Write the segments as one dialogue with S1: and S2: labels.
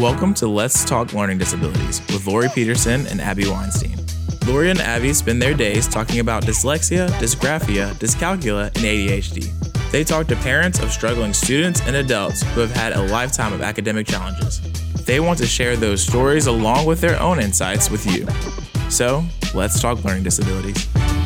S1: Welcome to Let's Talk Learning Disabilities with Lori Peterson and Abby Weinstein. Lori and Abby spend their days talking about dyslexia, dysgraphia, dyscalculia, and ADHD. They talk to parents of struggling students and adults who have had a lifetime of academic challenges. They want to share those stories along with their own insights with you. So, let's talk learning disabilities.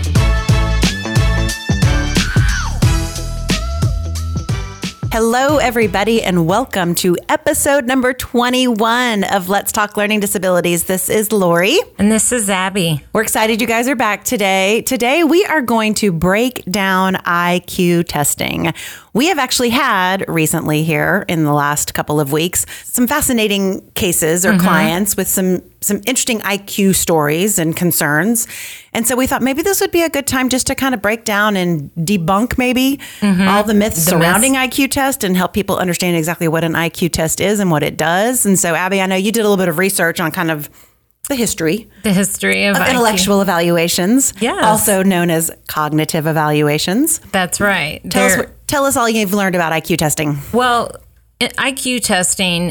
S2: Hello, everybody, and welcome to episode number 21 of Let's Talk Learning Disabilities. This is Lori.
S3: And this is Abby.
S2: We're excited you guys are back today. Today, we are going to break down IQ testing. We have actually had recently here in the last couple of weeks some fascinating cases or clients with some interesting IQ stories and concerns. And so we thought maybe this would be a good time just to kind of break down and debunk maybe all the myths surrounding IQ test and help people understand exactly what an IQ test is and what it does. And so, Abby, I know you did a little bit of research on kind of the history of intellectual evaluations,
S3: yes,
S2: also known as cognitive evaluations.
S3: That's right.
S2: Tell us all you've learned about IQ testing.
S3: Well, IQ testing,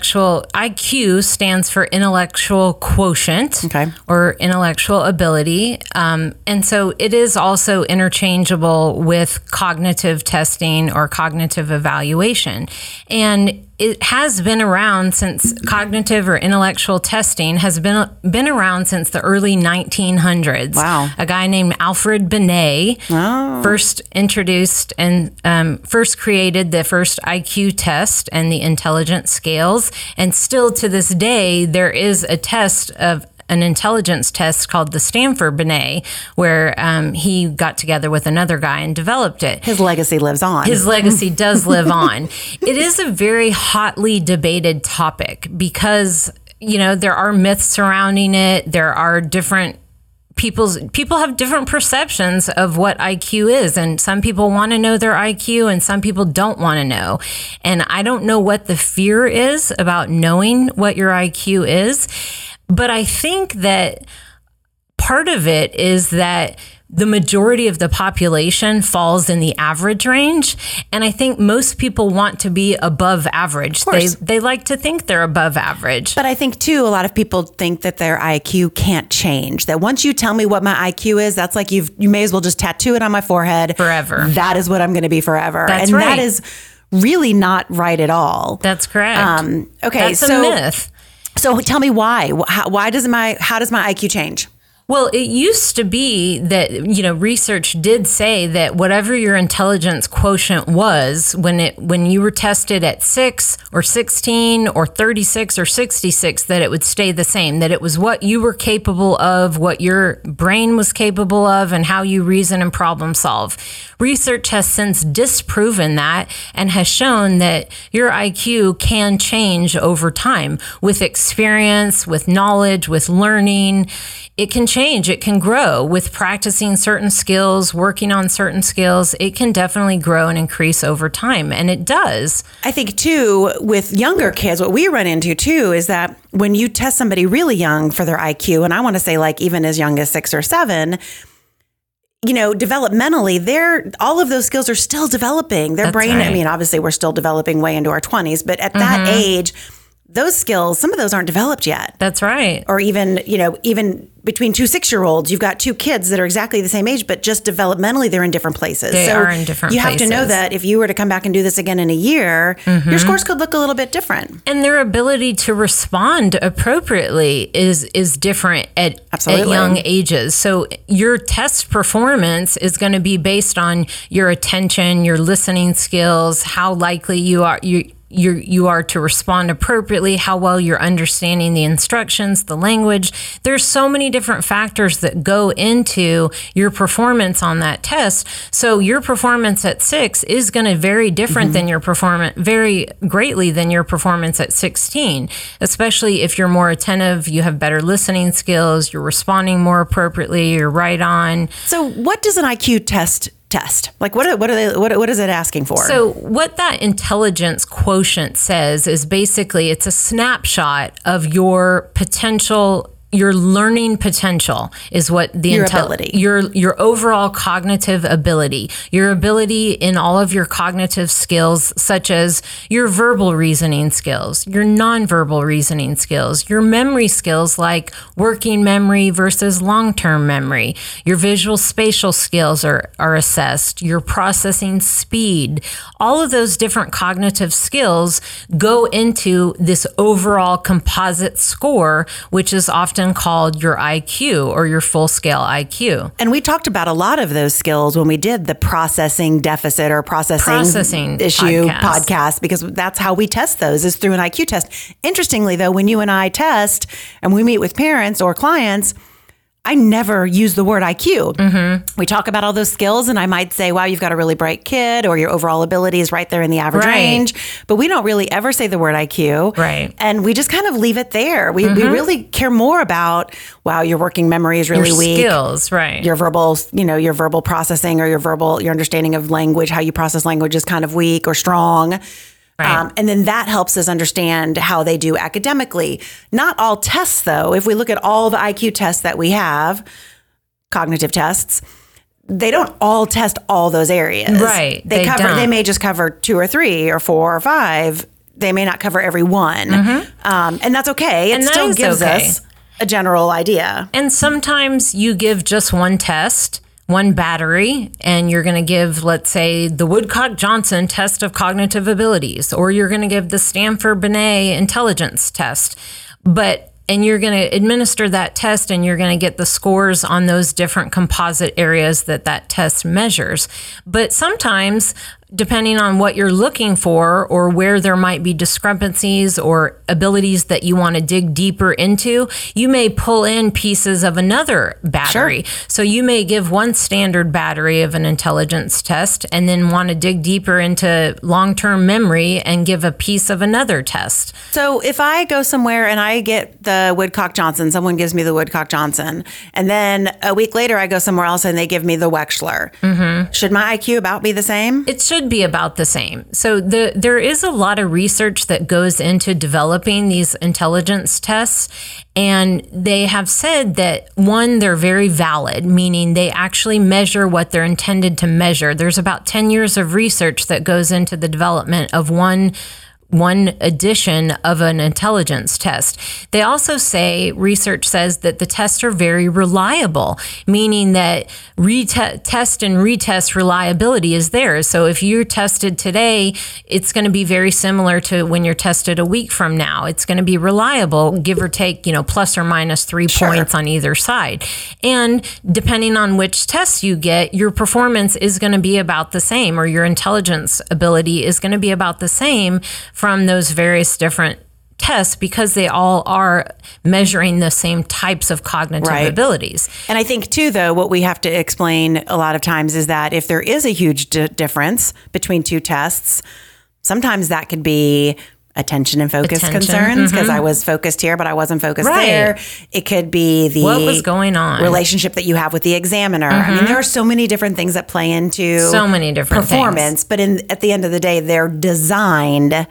S3: IQ stands for intellectual quotient, or intellectual ability. And so it is also interchangeable with cognitive testing or cognitive evaluation. And it has been around since cognitive or intellectual testing has been around since the early 1900s.
S2: Wow.
S3: A guy named Alfred Binet first introduced and first created the first IQ test and the intelligence scales. And still to this day, there is a test of an intelligence test called the Stanford Binet, where he got together with another guy and developed it.
S2: His legacy lives on.
S3: His legacy does live on. It is a very hotly debated topic because, you know, there are myths surrounding it. There are different people have different perceptions of what IQ is, and some people want to know their IQ and some people don't want to know. And I don't know what the fear is about knowing what your IQ is, but I think that part of it is that the majority of the population falls in the average range. And I think most people want to be above average. They like to think they're above average.
S2: But I think, too, a lot of people think that their IQ can't change. That once you tell me what my IQ is, that's like you may as well just tattoo it on my forehead.
S3: Forever.
S2: That is what I'm going to be forever.
S3: That's right.
S2: That is really not right at all.
S3: That's correct.
S2: Okay,
S3: that's a myth.
S2: So tell me why. How does my IQ change?
S3: Well, it used to be that, you know, research did say that whatever your intelligence quotient was when you were tested at 6 or 16 or 36 or 66, that it would stay the same, that it was what you were capable of, what your brain was capable of, and how you reason and problem solve. Research has since disproven that and has shown that your IQ can change over time with experience, with knowledge, with learning. It can change. It can grow with practicing certain skills, working on certain skills. It can definitely grow and increase over time. And it does. I
S2: think, too, with younger kids, what we run into, too, is that when you test somebody really young for their IQ, and I want to say like even as young as 6 or 7, you know, developmentally, all of those skills are still developing. Their brain, right. I mean, obviously we're still developing way into our 20s, but at that age, those skills, some of those aren't developed yet.
S3: That's right.
S2: Or even between 2 6-year-olds, you've got 2 kids that are exactly the same age, but just developmentally, they're in different places.
S3: They are in different places.
S2: You have to know that if you were to come back and do this again in a year, your scores could look a little bit different.
S3: And their ability to respond appropriately is different at young ages. So your test performance is going to be based on your attention, your listening skills, how likely you are to respond appropriately, how well you're understanding the instructions, the language. There's so many different factors that go into your performance on that test. So your performance at 6 is going to vary different than your performance, very greatly than your performance at 16, especially if you're more attentive, you have better listening skills, you're responding more appropriately, you're right on.
S2: So what does an IQ test? Like what is it asking for?
S3: So what that intelligence quotient says is basically it's a snapshot of your potential your learning potential is what
S2: Your ability.
S3: your overall cognitive ability, your ability in all of your cognitive skills, such as your verbal reasoning skills, your nonverbal reasoning skills, your memory skills like working memory versus long-term memory, your visual spatial skills are assessed, your processing speed. All of those different cognitive skills go into this overall composite score, which is often called your IQ or your full scale IQ.
S2: And we talked about a lot of those skills when we did the processing deficit or processing issue podcast, because that's how we test those, is through an IQ test. Interestingly, though, when you and I test and we meet with parents or clients, I never use the word IQ. Mm-hmm. We talk about all those skills and I might say, wow, you've got a really bright kid, or your overall ability is right there in the average range. But we don't really ever say the word IQ.
S3: Right.
S2: And we just kind of leave it there. We really care more about, wow, your working memory is really weak.
S3: Skills, right.
S2: Your verbal processing or your understanding of language, how you process language is kind of weak or strong.
S3: Right.
S2: And then that helps us understand how they do academically. Not all tests, though. If we look at all the IQ tests that we have, cognitive tests, they don't all test all those areas.
S3: Right.
S2: They may just cover 2 or 3 or 4 or 5. They may not cover every one. Mm-hmm. And that's okay. It still gives us a general idea.
S3: And sometimes you give just one test, one battery, and you're going to give, let's say, the Woodcock-Johnson test of cognitive abilities, or you're going to give the Stanford-Binet intelligence test. And you're going to administer that test and you're going to get the scores on those different composite areas that test measures. But sometimes, depending on what you're looking for or where there might be discrepancies or abilities that you want to dig deeper into, you may pull in pieces of another battery. Sure. So you may give one standard battery of an intelligence test and then want to dig deeper into long-term memory and give a piece of another test.
S2: So if I go somewhere and I get the Woodcock-Johnson, someone gives me the Woodcock-Johnson, and then a week later I go somewhere else and they give me the Wechsler. Mm-hmm. Should my IQ about be the same?
S3: It should be about the same. So there is a lot of research that goes into developing these intelligence tests, and they have said that, one, they're very valid, meaning they actually measure what they're intended to measure. There's about 10 years of research that goes into the development of one edition of an intelligence test. They also say, research says that the tests are very reliable, meaning that test and retest reliability is there. So if you're tested today, it's going to be very similar to when you're tested a week from now. It's going to be reliable, give or take, plus or minus 3 points on either side. And depending on which test you get, your performance is going to be about the same, or your intelligence ability is going to be about the same from those various different tests, because they all are measuring the same types of cognitive abilities.
S2: And I think, too, though, what we have to explain a lot of times is that if there is a huge difference between two tests, sometimes that could be attention and focus concerns, because I was focused here, but I wasn't focused there. It could be the
S3: what was going on
S2: relationship that you have with the examiner. I mean, there are so many different things that play into
S3: so many different
S2: performance, but at the end of the day, they're designed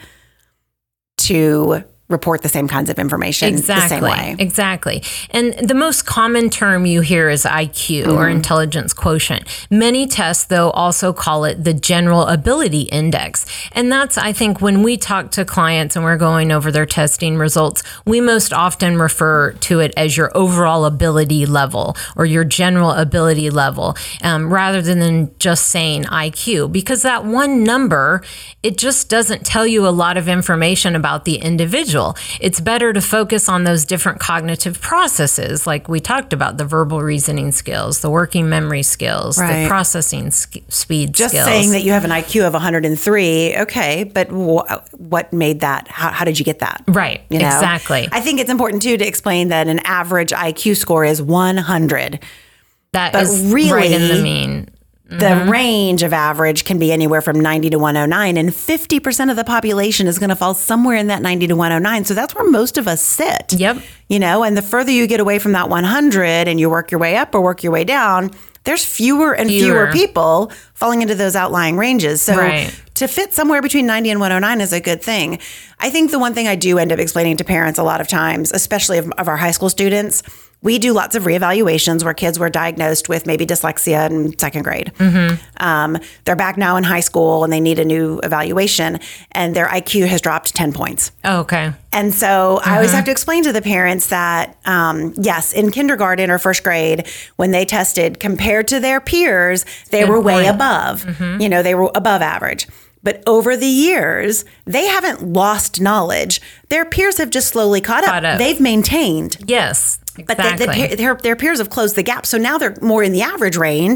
S2: to report the same kinds of information the same way.
S3: Exactly. And the most common term you hear is IQ or intelligence quotient. Many tests, though, also call it the general ability index. And that's, I think, when we talk to clients and we're going over their testing results, we most often refer to it as your overall ability level or your general ability level, rather than just saying IQ, because that one number, it just doesn't tell you a lot of information about the individual. It's better to focus on those different cognitive processes, like we talked about, the verbal reasoning skills, the working memory skills, the processing speed
S2: just
S3: skills.
S2: Just saying that you have an IQ of 103, okay, but what made that? How did you get that?
S3: Right, exactly.
S2: I think it's important, too, to explain that an average IQ score is 100.
S3: That is really right in the mean.
S2: The range of average can be anywhere from 90 to 109, and 50% of the population is going to fall somewhere in that 90 to 109. So that's where most of us sit.
S3: Yep.
S2: And the further you get away from that 100 and you work your way up or work your way down, there's fewer and fewer people falling into those outlying ranges. So to fit somewhere between 90 and 109 is a good thing. I think the one thing I do end up explaining to parents a lot of times, especially of our high school students, we do lots of reevaluations where kids were diagnosed with maybe dyslexia in second grade. They're back now in high school and they need a new evaluation, and their IQ has dropped 10 points.
S3: Oh, okay.
S2: And so I always have to explain to the parents that, yes, in kindergarten or first grade, when they tested compared to their peers, they were way above. You know, they were above average. But over the years, they haven't lost knowledge. Their peers have just slowly caught up. They've maintained.
S3: Yes, exactly.
S2: But their peers have closed the gap. So now they're more in the average range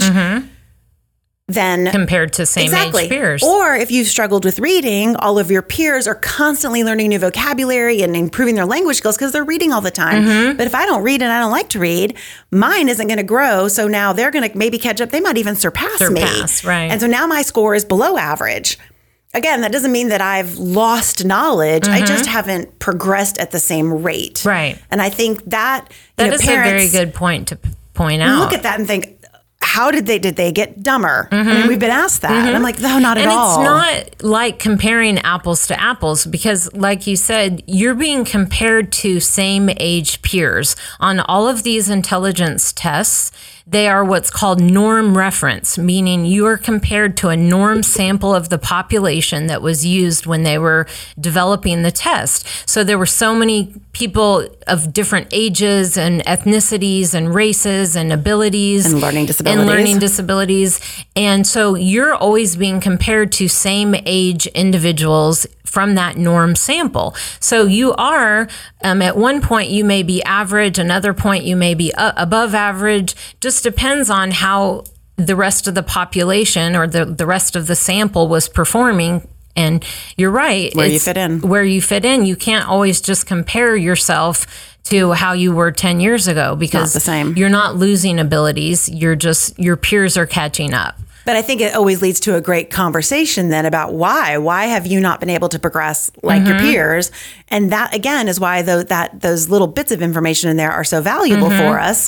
S2: than
S3: compared to same age peers.
S2: Or if you've struggled with reading, all of your peers are constantly learning new vocabulary and improving their language skills because they're reading all the time. But if I don't read and I don't like to read, mine isn't going to grow. So now they're going to maybe catch up. They might even surpass me.
S3: Right.
S2: And so now my score is below average. Again, that doesn't mean that I've lost knowledge. I just haven't progressed at the same rate.
S3: Right.
S2: And I think that
S3: is a very good point to point out.
S2: Look at that and think, how did they get dumber? I mean, we've been asked that. And I'm like, no, not at all.
S3: And it's not like comparing apples to apples because, like you said, you're being compared to same age peers. On all of these intelligence tests, they are what's called norm reference, meaning you are compared to a norm sample of the population that was used when they were developing the test. So there were so many people of different ages and ethnicities and races and abilities.
S2: And learning disabilities.
S3: And so you're always being compared to same age individuals from that norm sample. So you are, at one point you may be average, another point you may be above average, just depends on how the rest of the population or the rest of the sample was performing. And you're right.
S2: Where you fit in.
S3: Where you fit in. You can't always just compare yourself to how you were 10 years ago because
S2: not the same.
S3: You're not losing abilities. Your peers are catching up.
S2: But I think it always leads to a great conversation then about why. Why have you not been able to progress like your peers? And that, again, is why those little bits of information in there are so valuable for us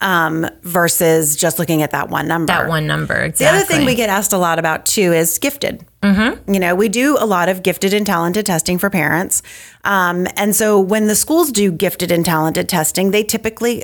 S2: versus just looking at that one number.
S3: That one number, exactly.
S2: The other thing we get asked a lot about, too, is gifted. You know, we do a lot of gifted and talented testing for parents. And so when the schools do gifted and talented testing, they typically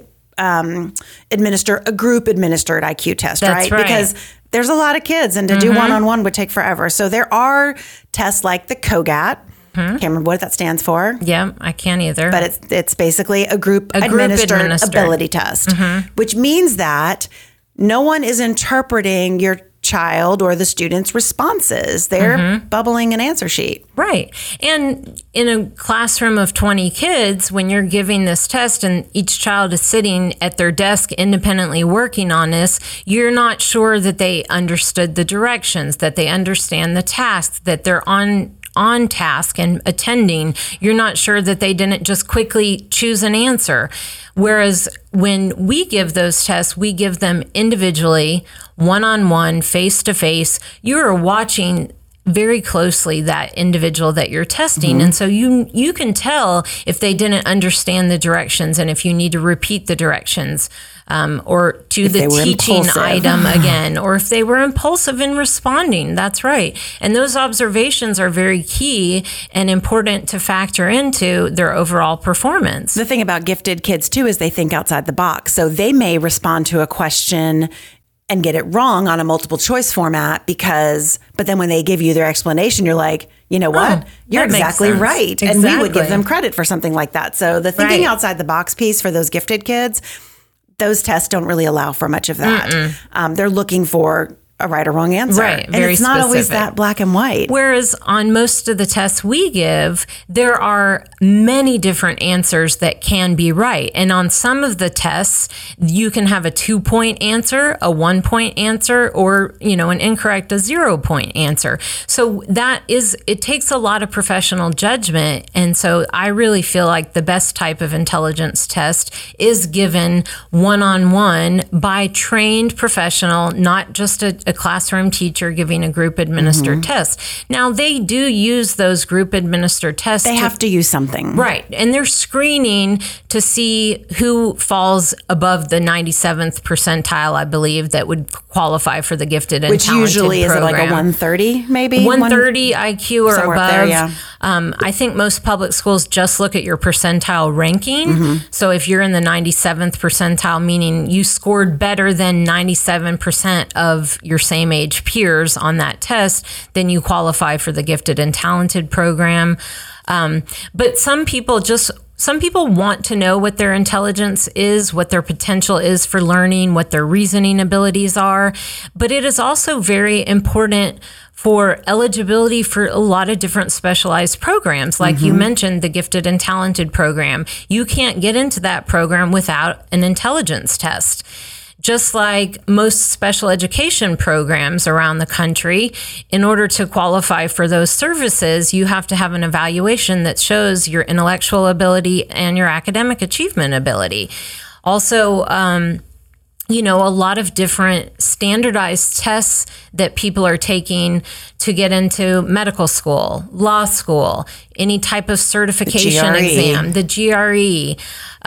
S2: administer a group administered IQ test,
S3: right?
S2: Because there's a lot of kids and to do one-on-one would take forever. So there are tests like the COGAT. Can't remember what that stands for.
S3: Yeah, I can't either.
S2: But it's basically a group administered ability test, which means that no one is interpreting your child or the student's responses. They're bubbling an answer sheet.
S3: Right. And in a classroom of 20 kids, when you're giving this test and each child is sitting at their desk independently working on this, you're not sure that they understood the directions, that they understand the tasks, that they're on task and attending. You're not sure that they didn't just quickly choose an answer. Whereas when we give those tests, we give them individually, one-on-one, face-to-face. You are watching very closely that individual that you're testing. And so you can tell if they didn't understand the directions and if you need to repeat the directions or do the teaching item again, or if they were impulsive in responding. That's right. And those observations are very key and important to factor into their overall performance.
S2: The thing about gifted kids, too, is they think outside the box. So they may respond to a question and get it wrong on a multiple choice format but then when they give you their explanation, you're like, you know what? You're exactly right.
S3: Exactly.
S2: And we would give them credit for something like that. So the thinking outside the box piece for those gifted kids, those tests don't really allow for much of that. They're looking for a right or wrong answer.
S3: Right,
S2: and it's not always that black and white.
S3: Whereas on most of the tests we give, there are many different answers that can be right. And on some of the tests, you can have a 2-point answer, a 1-point answer, or, an incorrect, a 0-point answer. So it takes a lot of professional judgment. And so I really feel like the best type of intelligence test is given one-on-one by trained professional, not just a classroom teacher giving a group administered test. Now, they do use those group administered tests.
S2: They have to use something.
S3: Right. And they're screening to see who falls above the 97th percentile, I believe, that would qualify for the gifted and
S2: Which
S3: talented
S2: usually is it like a
S3: program.
S2: 130 maybe?
S3: 130 IQ or
S2: somewhere
S3: above.
S2: up there, yeah.
S3: I think most public schools just look at your percentile ranking. So if you're in the 97th percentile, meaning you scored better than 97% of your same age peers on that test, then you qualify for the gifted and talented program. But some people want to know what their intelligence is, what their potential is for learning, what their reasoning abilities are. But it is also very important for eligibility for a lot of different specialized programs. Like you mentioned, the gifted and talented program. You can't get into that program without an intelligence test. Just like most special education programs around the country, in order to qualify for those services, you have to have an evaluation that shows your intellectual ability and your academic achievement ability. Also, a lot of different standardized tests that people are taking to get into medical school, law school, any type of certification exam, the GRE,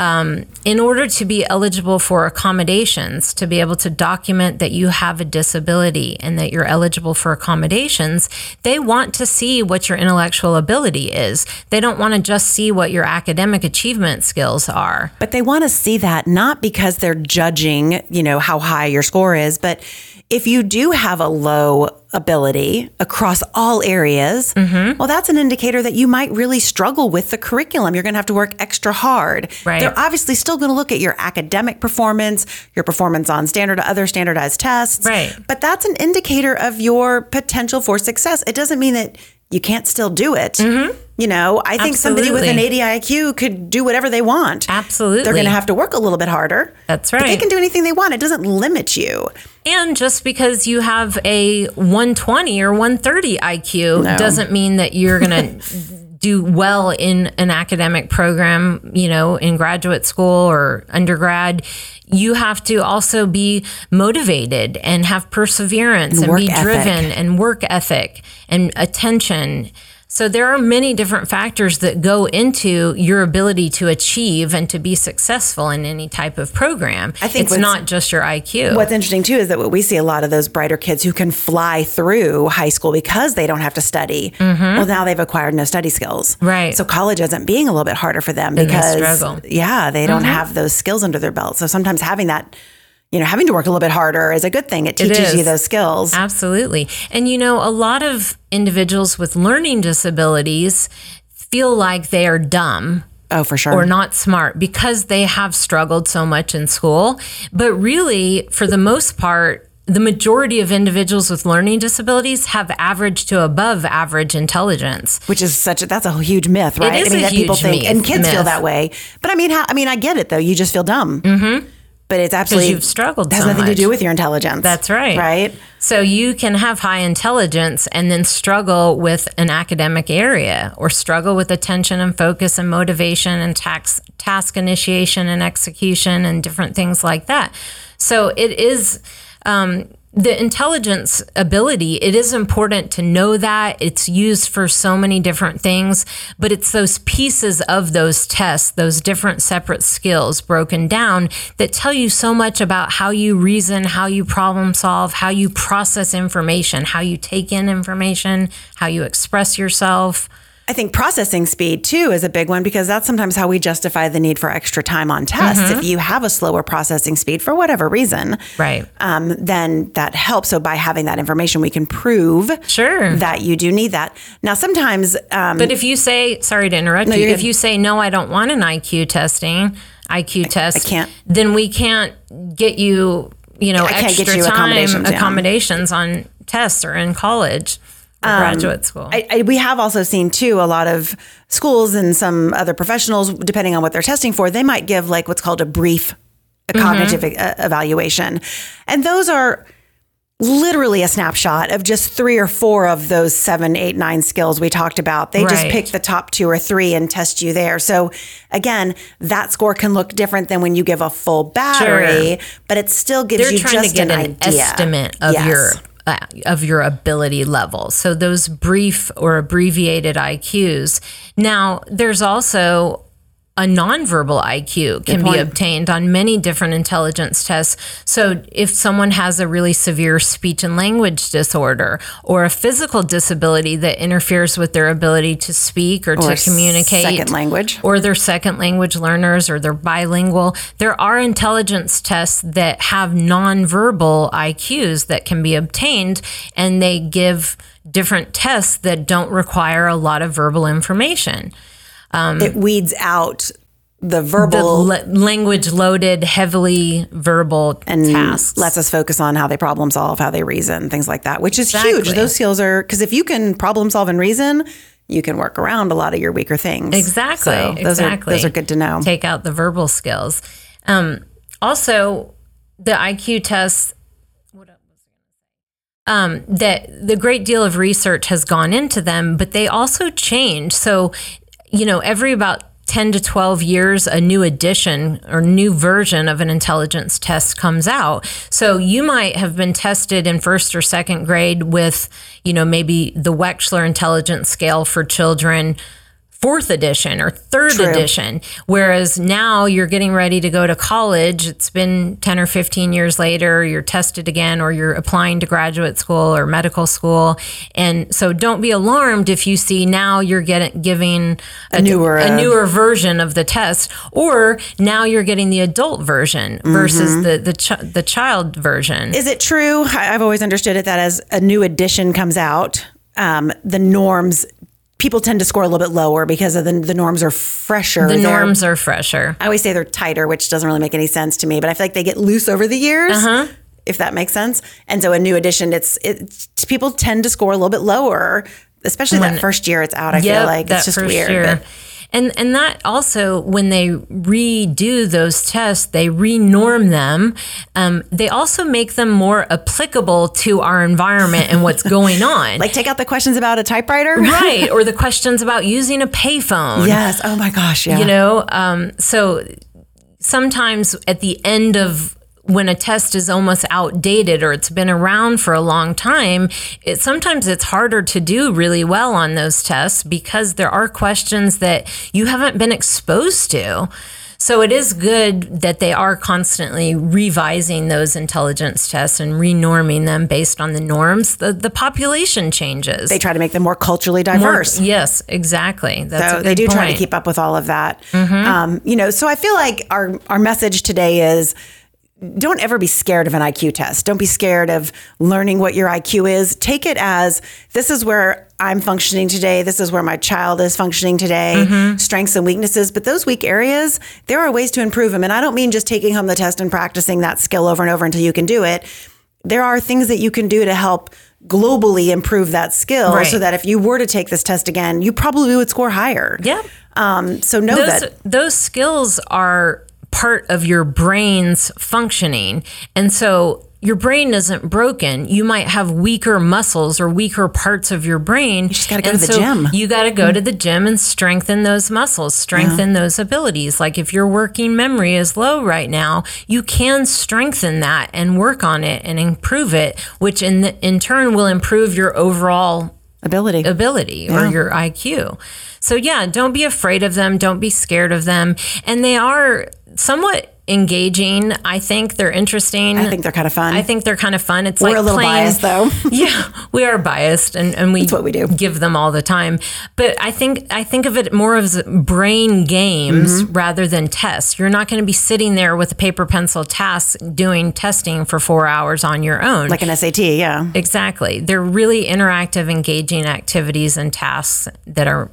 S3: in order to be eligible for accommodations, to be able to document that you have a disability and that you're eligible for accommodations, they want to see what your intellectual ability is. They don't want to just see what your academic achievement skills are.
S2: But they want to see that not because they're judging, how high your score is, but if you do have a low ability across all areas, well, that's an indicator that you might really struggle with the curriculum. You're going to have to work extra hard.
S3: Right.
S2: They're obviously still going to look at your academic performance, your performance on other standardized tests.
S3: Right.
S2: But that's an indicator of your potential for success. It doesn't mean that you can't still do it. I think somebody with an 80 IQ could do whatever they want.
S3: Absolutely.
S2: They're going to have to work a little bit harder.
S3: That's right.
S2: But they can do anything they want. It doesn't limit you.
S3: And just because you have a 120 or 130 IQ doesn't mean that you're going to do well in an academic program, in graduate school or undergrad. You have to also be motivated and have perseverance and be driven and work ethic and attention. So there are many different factors that go into your ability to achieve and to be successful in any type of program. I think it's not just your IQ.
S2: What's interesting too is that we see a lot of those brighter kids who can fly through high school because they don't have to study. Well, now they've acquired no study skills.
S3: Right.
S2: So college ends up being a little bit harder for them because they don't have those skills under their belt. So sometimes having that, having to work a little bit harder is a good thing. It teaches you those skills.
S3: Absolutely. And, a lot of individuals with learning disabilities feel like they are dumb.
S2: Oh, for sure.
S3: Or not smart because they have struggled so much in school. But really, for the most part, the majority of individuals with learning disabilities have average to above average intelligence.
S2: Which is that's a huge myth, right?
S3: It is
S2: that people think, and kids feel that way. But I get it though. You just feel dumb. But it's absolutely,
S3: because you've struggled
S2: has
S3: so
S2: nothing
S3: much.
S2: to do with your intelligence.
S3: That's right.
S2: Right?
S3: So you can have high intelligence and then struggle with an academic area or struggle with attention and focus and motivation and task initiation and execution and different things like that. So it is the intelligence ability, it is important to know that. It's used for so many different things, but it's those pieces of those tests, those different separate skills broken down that tell you so much about how you reason, how you problem solve, how you process information, how you take in information, how you express yourself.
S2: I think processing speed, too, is a big one because that's sometimes how we justify the need for extra time on tests. If you have a slower processing speed for whatever reason,
S3: right,
S2: then that helps. So by having that information, we can prove that you do need that. Now, sometimes...
S3: but if you say, sorry to interrupt you, if you say, no, I don't want an IQ test, I can't. Then we can't get you, extra time accommodations on tests or in college. Graduate school.
S2: We have also seen, too, a lot of schools and some other professionals, depending on what they're testing for, they might give like what's called a brief cognitive evaluation. And those are literally a snapshot of just 3 or 4 of those 7, 8, 9 skills we talked about. They just pick the top 2 or 3 and test you there. So again, that score can look different than when you give a full battery, but it still gives you just an idea.
S3: Estimate of of your ability level. So those brief or abbreviated IQs. Now, there's also a nonverbal IQ can be obtained on many different intelligence tests. So if someone has a really severe speech and language disorder or a physical disability that interferes with their ability to speak or to communicate,
S2: second language,
S3: or they're second language learners or they're bilingual, there are intelligence tests that have nonverbal IQs that can be obtained, and they give different tests that don't require a lot of verbal information.
S2: It weeds out the verbal,
S3: language-loaded, heavily verbal tasks.
S2: Lets us focus on how they problem solve, how they reason, things like that, which is huge. Those skills are, because if you can problem solve and reason, you can work around a lot of your weaker things.
S3: Exactly.
S2: So those are good to know.
S3: Take out the verbal skills. Also, the IQ tests. That the great deal of research has gone into them, but they also change. So, every about 10 to 12 years, a new edition or new version of an intelligence test comes out. So you might have been tested in first or second grade with, maybe the Wechsler Intelligence Scale for Children, fourth edition or third edition, whereas now you're getting ready to go to college. It's been 10 or 15 years later, you're tested again, or you're applying to graduate school or medical school. And so don't be alarmed if you see now you're giving a newer version of the test, or now you're getting the adult version versus the child version.
S2: Is it true? I've always understood it that as a new edition comes out, the norms, people tend to score a little bit lower because of the norms are fresher.
S3: The norms are fresher.
S2: I always say they're tighter, which doesn't really make any sense to me, but I feel like they get loose over the years, if that makes sense. And so a new edition, it's people tend to score a little bit lower, especially that first year it's out. I feel like it's just weird.
S3: And that also, when they redo those tests, they renorm them. They also make them more applicable to our environment and what's going on.
S2: Like take out the questions about a typewriter?
S3: Right. Or the questions about using a payphone.
S2: Yes. Oh my gosh. Yeah.
S3: So sometimes at the end of when a test is almost outdated or it's been around for a long time, sometimes it's harder to do really well on those tests because there are questions that you haven't been exposed to. So it is good that they are constantly revising those intelligence tests and renorming them based on the norms. The population changes.
S2: They try to make them more culturally diverse.
S3: Yes, exactly. That's a good
S2: they do
S3: point.
S2: try to keep up with all of that. So I feel like our message today is, don't ever be scared of an IQ test. Don't be scared of learning what your IQ is. Take it as, this is where I'm functioning today. This is where my child is functioning today. Strengths and weaknesses. But those weak areas, there are ways to improve them. And I don't mean just taking home the test and practicing that skill over and over until you can do it. There are things that you can do to help globally improve that skill so that if you were to take this test again, you probably would score higher.
S3: Yeah.
S2: So know that
S3: those skills are part of your brain's functioning. And so your brain isn't broken. You might have weaker muscles or weaker parts of your brain. You
S2: just got to go to the gym.
S3: You got to go to the gym and strengthen those muscles, strengthen those abilities. Like if your working memory is low right now, you can strengthen that and work on it and improve it, which in turn will improve your overall ability or your IQ. So yeah, don't be afraid of them. Don't be scared of them. And they are somewhat engaging. I think they're interesting.
S2: I think they're kind of fun.
S3: It's
S2: We're
S3: like
S2: a little biased though.
S3: Yeah, we are biased and
S2: That's what we do.
S3: Give them all the time. But I think of it more as brain games rather than tests. You're not going to be sitting there with a paper pencil task doing testing for 4 hours on your own.
S2: Like an SAT, yeah.
S3: Exactly. They're really interactive, engaging activities and tasks that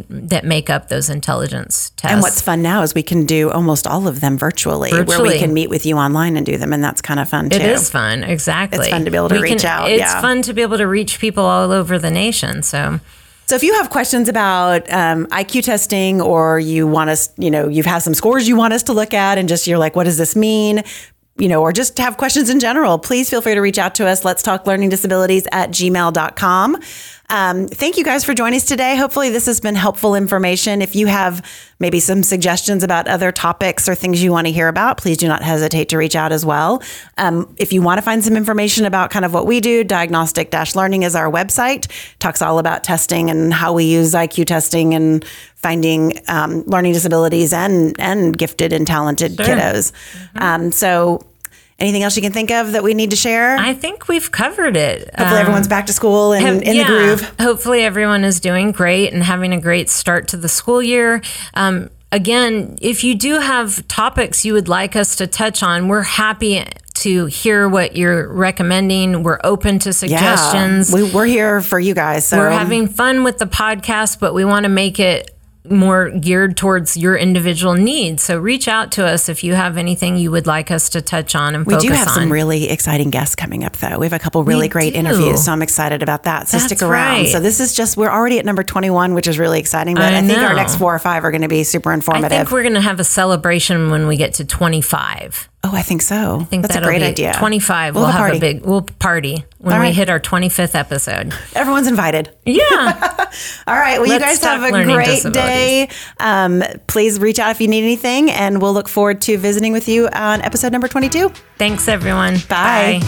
S3: make up those intelligence tests.
S2: And what's fun now is we can do almost all of them virtually, where we can meet with you online and do them, and that's kind of fun too.
S3: It is fun, exactly.
S2: It's fun to be able to reach out.
S3: It's fun to be able to reach people all over the nation. So
S2: if you have questions about IQ testing, or you want us, you have some scores you want us to look at, and you're like, what does this mean? Or just have questions in general, please feel free to reach out to us. Let's talk learning disabilities at gmail.com. Thank you guys for joining us today. Hopefully this has been helpful information. If you have maybe some suggestions about other topics or things you want to hear about, please do not hesitate to reach out as well. If you want to find some information about kind of what we do, Diagnostic-Learning is our website. Talks all about testing and how we use IQ testing and finding learning disabilities and gifted and talented kiddos. So anything else you can think of that we need to share?
S3: I think we've covered it.
S2: Hopefully everyone's back to school and in the groove.
S3: Hopefully everyone is doing great and having a great start to the school year. Again, if you do have topics you would like us to touch on, we're happy to hear what you're recommending. We're open to suggestions.
S2: Yeah, we're here for you guys. So.
S3: We're having fun with the podcast, but we want to make it more geared towards your individual needs. So reach out to us if you have anything you would like us to touch on and focus on.
S2: We do have some really exciting guests coming up, though. We have a couple really great interviews, so I'm excited about that. So stick around.
S3: Right.
S2: So this is just, we're already at number 21, which is really exciting, but I think our next 4 or 5 are going to be super informative.
S3: I think we're going to have a celebration when we get to 25.
S2: Oh, I think so. That's a great idea.
S3: 25. We'll have a party when we hit our 25th episode.
S2: Everyone's invited.
S3: Yeah.
S2: All right. Well, you guys have a great day. Please reach out if you need anything, and we'll look forward to visiting with you on episode number 22.
S3: Thanks, everyone.
S2: Bye.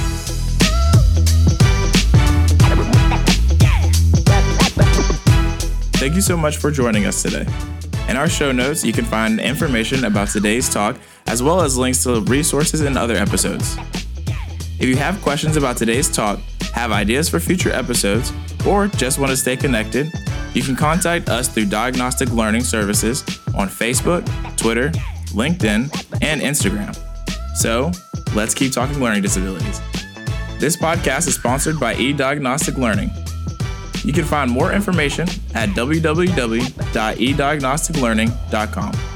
S1: Thank you so much for joining us today. In our show notes, you can find information about today's talk, as well as links to resources and other episodes. If you have questions about today's talk, have ideas for future episodes, or just want to stay connected, you can contact us through Diagnostic Learning Services on Facebook, Twitter, LinkedIn, and Instagram. So, let's keep talking learning disabilities. This podcast is sponsored by eDiagnostic Learning. You can find more information at www.ediagnosticlearning.com.